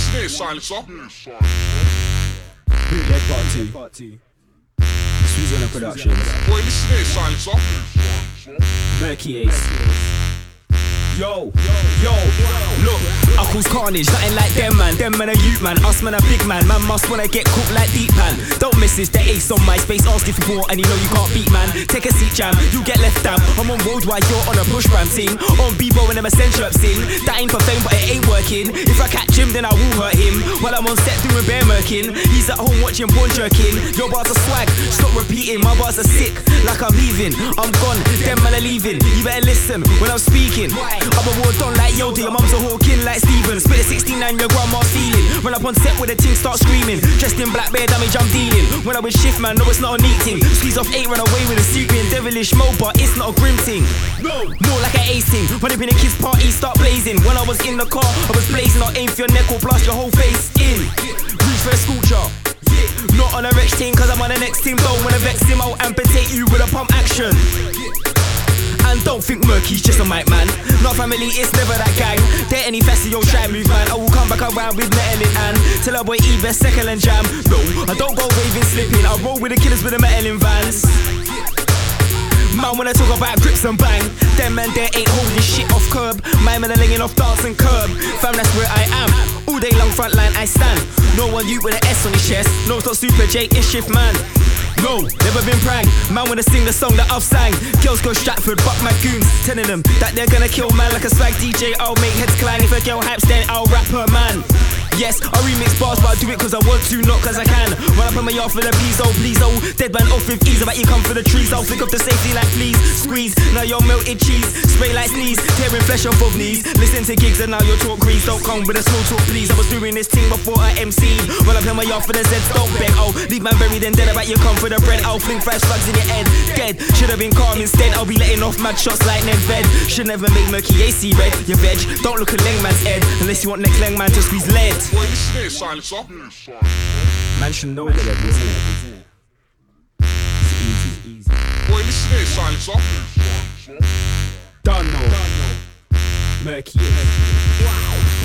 listen here, silencer. Bootleg Part 2. Suzanne Productions. Boy, listen here, silencer. Murky Ace. Yo, look, I cause carnage, nothing like them man a youth man, us man a big man must wanna get cooked like deep pan. Don't miss this, the ace on my space, asking for more and you know you can't beat man. Take a seat jam, you get left down. I'm on road while you're on a push ram team. On Bebo and them essential sing. That ain't for fame but it ain't working. If I catch him then I will hurt him. While I'm on set doing bear murking, he's at home watching porn jerking. Your bars are swag, stop repeating, my bars are sick. Like I'm leaving, I'm gone, them man are leaving. You better listen when I'm speaking. I'm a war done like Yoda, your mum's a hawking like Steven. Spit a 69, your grandma's feeling. Run up on set with the team, start screaming. Dressed in black bear damage, I'm dealing. When I was shift man, no it's not a neat thing. Squeeze off 8, run away with a secret. Devilish mode, but it's not a grim thing. No, more like an ace thing. Run up in a kid's party, start blazing. When I was in the car, I was blazing. I'll aim for your neck or blast your whole face in. Reach for a sculpture. Not on a rich team, cause I'm on the next team. Don't wanna vex him, I'll amputate you with a pump action. And don't think Murky's just a mic man. Not family, it's never that gang. Dare any festy, yo, try move man. I will come back around with metal in hand. Till a boy Eve, second and jam. No, I don't go raving, slipping. I roll with the killers with the metal in vans. Man, when I talk about grips and bang, them man there ain't holding shit off curb. My man are laying off dance and curb. Fam, that's where I am. All day long front line I stand. No one you with an S on his chest. No, it's not Super J, it's Shift Man. No, never been pranked. Man wanna sing the song that I've sang. Girls go Stratford, fuck my goons. Telling them that they're gonna kill man like a swag DJ. I'll make heads climb. If a girl hypes then I'll rap her man. Yes, I remix bars but I do it cause I want to, not cause I can. Run up on my yard for the please oh. Dead man off with ease, about you come for the trees. I'll flick up the safety like please. Squeeze, now you're melted cheese. Spray like sneeze, tearing flesh off of knees. Listen to gigs and now your talk grease. Don't come with a small talk please. I was doing this thing before I MC. Run up on my yard for the Zeds, don't beg. Oh, leave man buried and dead, about you come for the bread. I'll fling 5 slugs in your head. Dead, should've been calm instead. I'll be letting off mad shots like Ned Ved. Should never make Murky AC red. Your veg, don't look at Lengman's head unless you want next Lengman to squeeze lead. Boy, listen here, silencer. man should know the level, isn't it? It's easy. Boy, listen here, silencer. Don't know. Murky Ace.